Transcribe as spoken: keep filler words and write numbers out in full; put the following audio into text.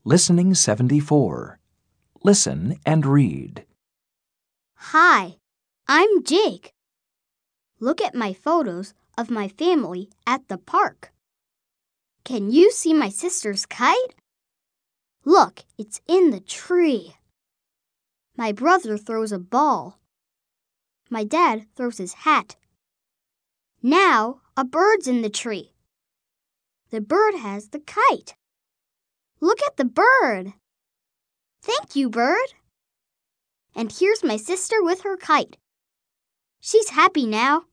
Listening seventy-four. Listen and read. Hi, I'm Jake. Look at my photos of my family at the park. Can you see my sister's kite? Look, it's in the tree. My brother throws a ball. My dad throws his hat. Now a bird's in the tree. The bird has the kite. Look at the bird. Thank you, bird. And here's my sister with her kite. She's happy now.